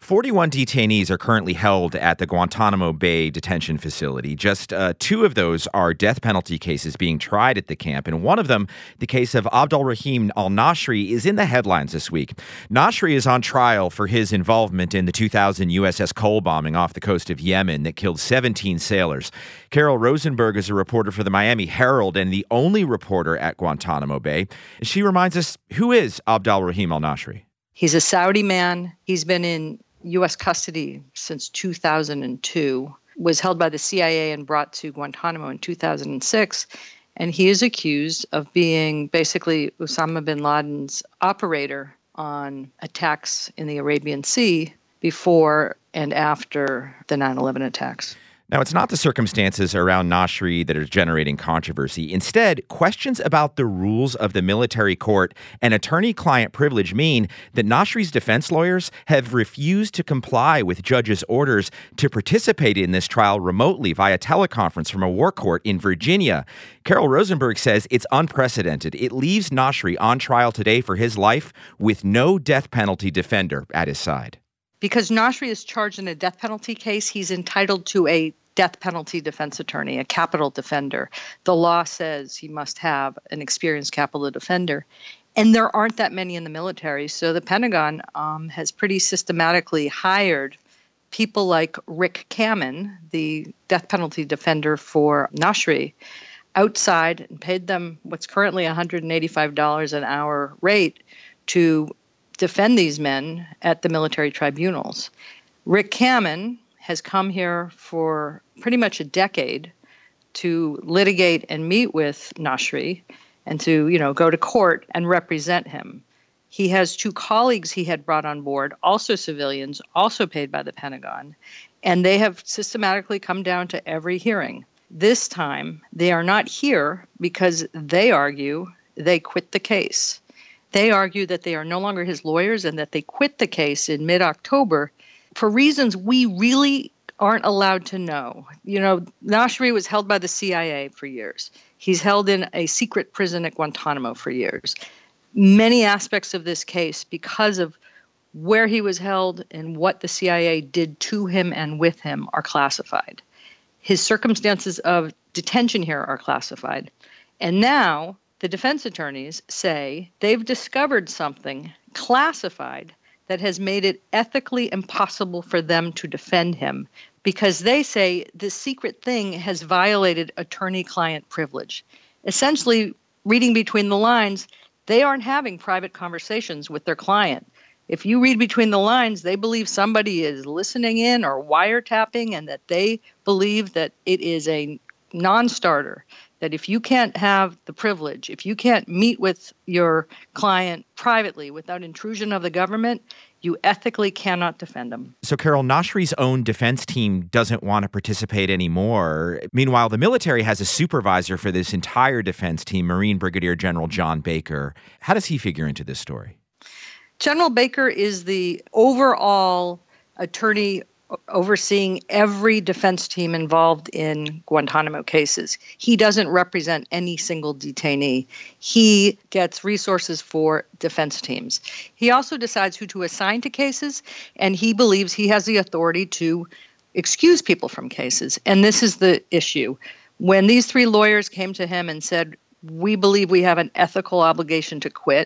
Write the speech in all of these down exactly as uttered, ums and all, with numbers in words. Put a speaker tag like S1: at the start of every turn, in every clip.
S1: forty-one detainees are currently held at the Guantanamo Bay detention facility. Just uh, two of those are death penalty cases being tried at the camp, and one of them, the case of Abdulrahim al-Nashri, is in the headlines this week. Nashri is on trial for his involvement in the two thousand U S S Cole bombing off the coast of Yemen that killed seventeen sailors. Carol Rosenberg is a reporter for the Miami Herald and the only reporter at Guantanamo Bay. She reminds us, who is Abdulrahim al-Nashri?
S2: He's a Saudi man. He's been in U S custody since two thousand two, was held by the C I A and brought to Guantanamo in two thousand six. And he is accused of being basically Osama bin Laden's operator on attacks in the Arabian Sea before and after the nine eleven attacks.
S1: Now, it's not the circumstances around Nashri that are generating controversy. Instead, questions about the rules of the military court and attorney-client privilege mean that Nashri's defense lawyers have refused to comply with judges' orders to participate in this trial remotely via teleconference from a war court in Virginia. Carol Rosenberg says it's unprecedented. It leaves Nashri on trial today for his life with no death penalty defender at his side.
S2: Because Nashri is charged in a death penalty case, he's entitled to a death penalty defense attorney, a capital defender. The law says he must have an experienced capital defender. And there aren't that many in the military. So the Pentagon um, has pretty systematically hired people like Rick Kamen, the death penalty defender for Nashri, outside and paid them what's currently one hundred eighty-five dollars an hour rate to defend these men at the military tribunals. Rick Kamen has come here for pretty much a decade to litigate and meet with Nashri and to, you know, go to court and represent him. He has two colleagues he had brought on board, also civilians, also paid by the Pentagon, and they have systematically come down to every hearing. This time, they are not here because they argue they quit the case. They argue that they are no longer his lawyers and that they quit the case in mid-October for reasons we really aren't allowed to know. You know, Nashri was held by the C I A for years. He's held in a secret prison at Guantanamo for years. Many aspects of this case, because of where he was held and what the C I A did to him and with him, are classified. His circumstances of detention here are classified. And now the defense attorneys say they've discovered something classified that has made it ethically impossible for them to defend him because they say this secret thing has violated attorney-client privilege. Essentially, reading between the lines, they aren't having private conversations with their client. If you read between the lines, they believe somebody is listening in or wiretapping and that they believe that it is a non-starter, that if you can't have the privilege, if you can't meet with your client privately without intrusion of the government, you ethically cannot defend them.
S1: So, Carol, Nashri's own defense team doesn't want to participate anymore. Meanwhile, the military has a supervisor for this entire defense team, Marine Brigadier General John Baker. How does he figure into this story?
S2: General Baker is the overall attorney overseeing every defense team involved in Guantanamo cases. He doesn't represent any single detainee. He gets resources for defense teams. He also decides who to assign to cases, and he believes he has the authority to excuse people from cases. And this is the issue. When these three lawyers came to him and said, we believe we have an ethical obligation to quit,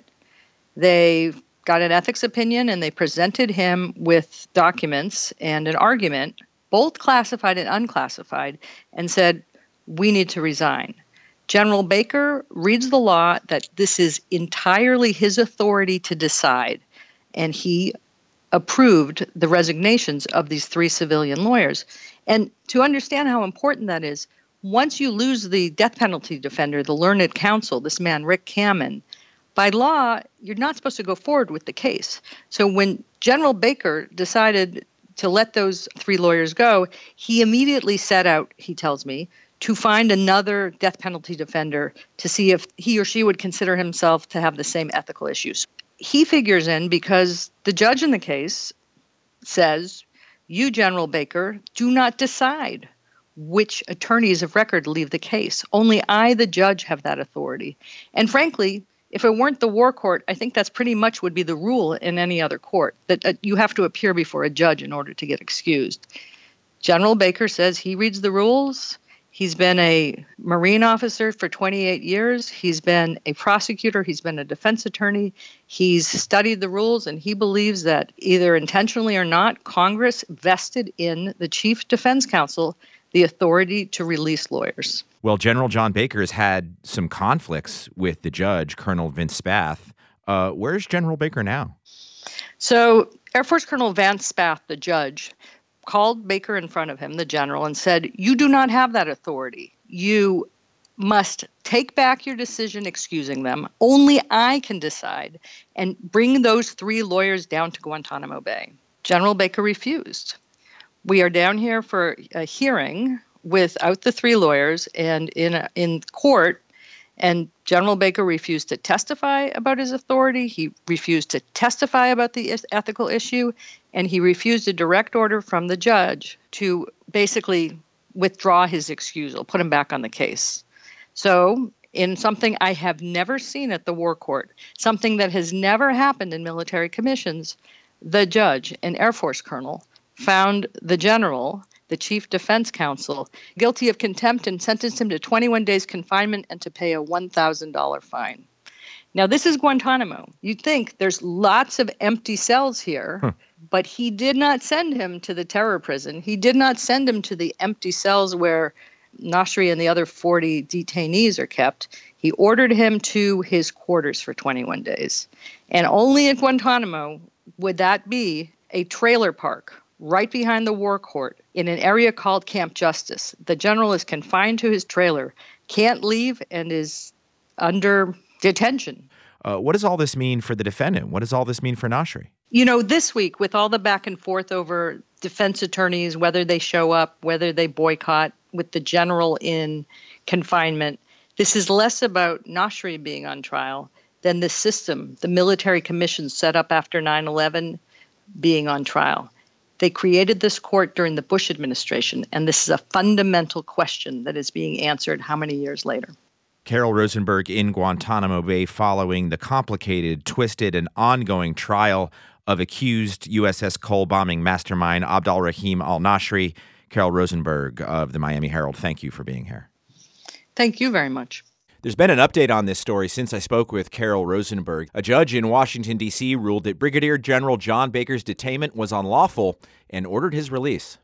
S2: they got an ethics opinion, and they presented him with documents and an argument, both classified and unclassified, and said, we need to resign. General Baker reads the law that this is entirely his authority to decide, and he approved the resignations of these three civilian lawyers. And to understand how important that is, once you lose the death penalty defender, the learned counsel, this man, Rick Kamen, by law, you're not supposed to go forward with the case. So when General Baker decided to let those three lawyers go, he immediately set out, he tells me, to find another death penalty defender to see if he or she would consider himself to have the same ethical issues. He figures in because the judge in the case says, you, General Baker, do not decide which attorneys of record leave the case. Only I, the judge, have that authority. And frankly, If it weren't the war court, I think that's pretty much would be the rule in any other court, that uh, you have to appear before a judge in order to get excused. General Baker says he reads the rules. He's been a Marine officer for twenty-eight years. He's been a prosecutor. He's been a defense attorney. He's studied the rules, and he believes that either intentionally or not, Congress vested in the Chief Defense Counsel the authority to release lawyers.
S1: Well, General John Baker has had some conflicts with the judge, Colonel Vince Spath. Uh, where's General Baker now?
S2: So Air Force Colonel Vance Spath, the judge, called Baker in front of him, the general, and said, you do not have that authority. You must take back your decision excusing them. Only I can decide, and bring those three lawyers down to Guantanamo Bay. General Baker refused. We are down here for a hearing without the three lawyers and in a, in court, and General Baker refused to testify about his authority. He refused to testify about the is- ethical issue, and he refused a direct order from the judge to basically withdraw his excusal, put him back on the case. So, in something I have never seen at the War Court, something that has never happened in military commissions, the judge, an Air Force colonel, found the general, the Chief Defense Counsel, guilty of contempt and sentenced him to twenty-one days confinement and to pay a one thousand dollars fine. Now, this is Guantanamo. You'd think there's lots of empty cells here, huh. but he did not send him to the terror prison. He did not send him to the empty cells where Nasri and the other forty detainees are kept. He ordered him to his quarters for twenty-one days. And only at Guantanamo would that be a trailer park right behind the War Court in an area called Camp Justice. The general is confined to his trailer, can't leave, and is under detention.
S1: Uh, what does all this mean for the defendant? What does all this mean for Nasri?
S2: You know, this week, with all the back and forth over defense attorneys, whether they show up, whether they boycott, with the general in confinement, this is less about Nasri being on trial than the system, the military commission set up after nine eleven, being on trial. They created this court during the Bush administration, and this is a fundamental question that is being answered how many years later.
S1: Carol Rosenberg in Guantanamo Bay following the complicated, twisted, and ongoing trial of accused U S S Cole bombing mastermind Abdul Rahim al-Nasri. Carol Rosenberg of the Miami Herald, thank you for being here.
S2: Thank you very much.
S1: There's been an update on this story since I spoke with Carol Rosenberg. A judge in Washington, D C ruled that Brigadier General John Baker's detainment was unlawful and ordered his release.